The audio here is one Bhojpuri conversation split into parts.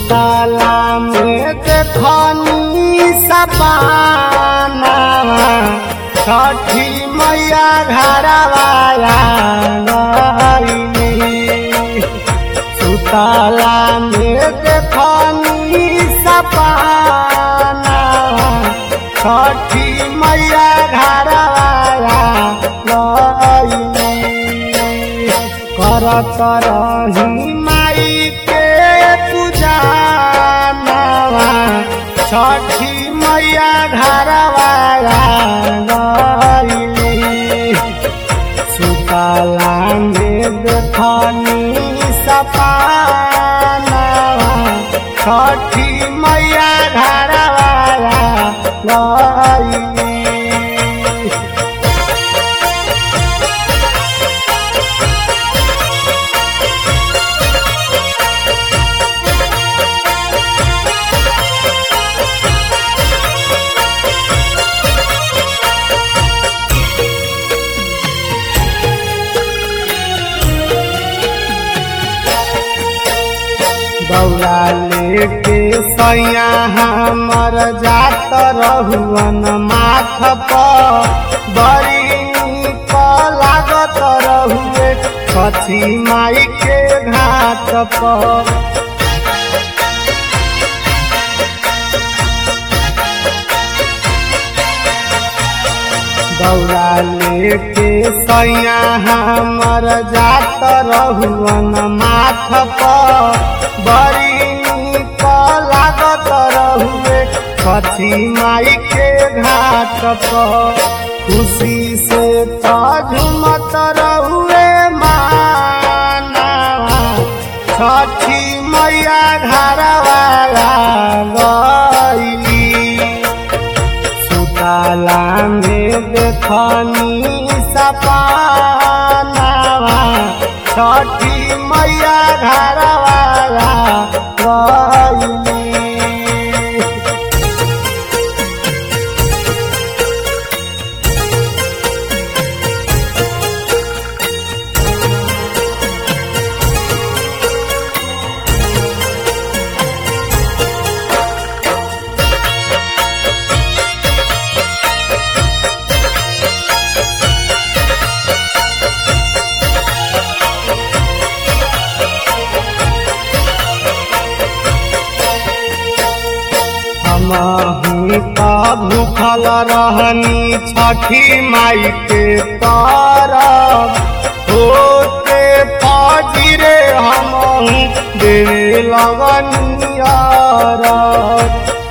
सुतला में देखनी सपना छठी मैया घरवा गइली। सुतला में देखनी सपना छठी मैया घरवा गइली। करत रही माई के पूजनवा छठी मैया घरवा गइली। सुतला में देखनी सपना छठी मैया घरवा गइली। दौड़ा लेके सैया हमर जात रहुअन माथ पर बड़ी नीक लागत रहुए छठी माई के घाट पर। दौड़ा लेके सैया हमर जात रहुअन माथ पर बड़ी नीक लागत रहुए छठी माई के घाट पर। खुशी से तो झूमत रहुए मानवा छठी मैया घरवा गइली। सुतला में देखनी सपना छठी मैया घरवा गइली। हमहू त भूखल रहनी छठी माई के तरफ होते फजरे हमहू देवे लगनी अरग।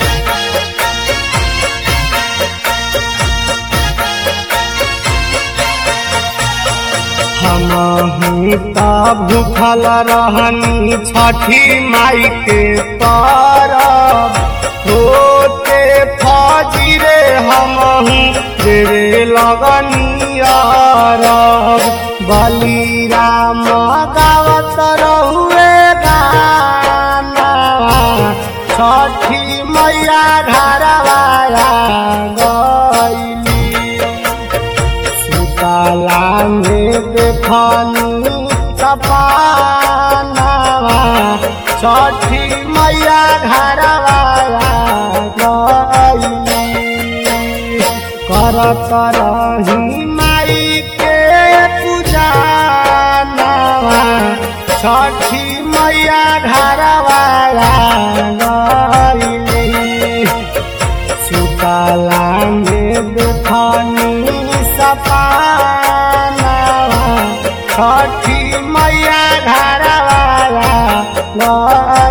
हमहू त भूखल रहनी छठी माई के तरफ होते फजरे हमहू देवे लगनी अरग। बलिराम गावत रहुए गानवा छठी मैया घरवा गइली। सुतला में देखनी सपना छठी मैया घरवा गइली। करत रही माई के पूजनवा छठी मैया घरवा गइली। सुतला में देखनी सपना छठी मैया घरवा गइली।